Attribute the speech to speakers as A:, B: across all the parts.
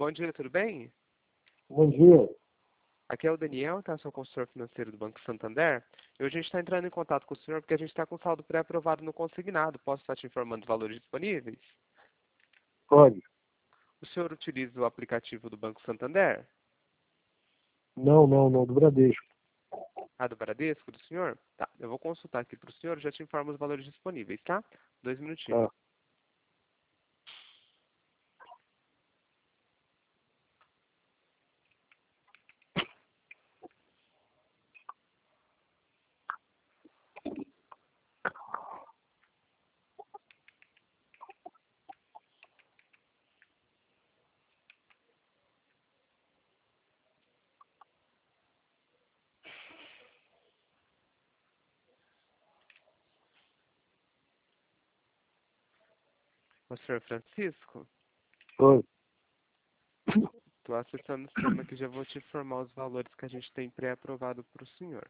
A: Bom dia, tudo bem?
B: Bom dia.
A: Aqui é o Daniel, tá? Sou consultor financeiro do Banco Santander. E hoje a gente está entrando em contato com o senhor porque a gente está com saldo pré-aprovado no consignado. Posso estar te informando os valores disponíveis?
B: Pode.
A: O senhor utiliza o aplicativo do Banco Santander?
B: Não, do Bradesco.
A: Ah, do Bradesco, do senhor? Tá, eu vou consultar aqui para o senhor e já te informo os valores disponíveis, tá? 2 minutinhos.
B: Tá.
A: O senhor Francisco?
B: Oi.
A: Estou acessando o sistema que já vou te informar os valores que a gente tem pré-aprovado para o senhor.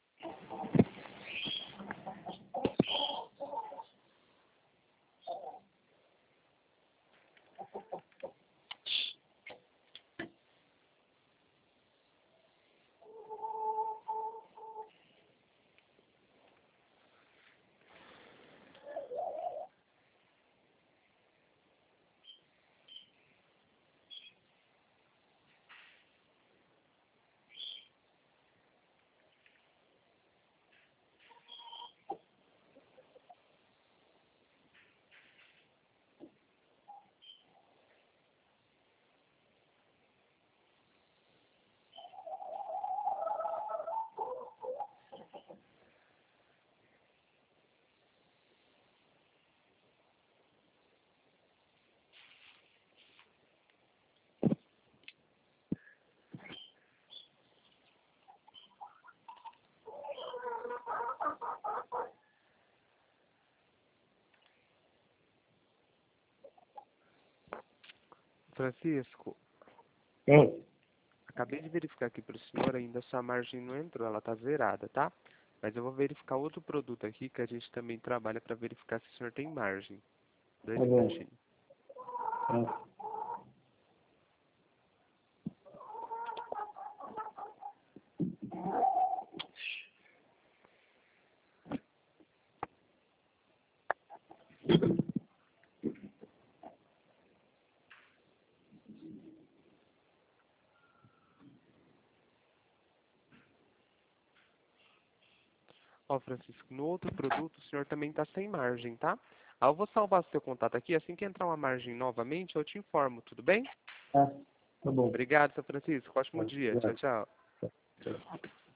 A: Francisco,
B: Oi.
A: acabei de verificar aqui para o senhor, ainda a sua margem não entrou, ela está zerada, tá? Mas eu vou verificar outro produto aqui que a gente também trabalha para verificar se o senhor tem margem. Dois
B: Tá bom.
A: minutinhos.
B: Tá.
A: Ó, Francisco, no outro produto o senhor também está sem margem, tá? Eu vou salvar seu contato aqui, assim que entrar uma margem novamente eu te informo, tudo bem?
B: Tá bom.
A: Obrigado, seu Francisco. Ótimo
B: Tá.
A: dia. Tchau,
B: Obrigado.
A: tchau.
B: Tchau.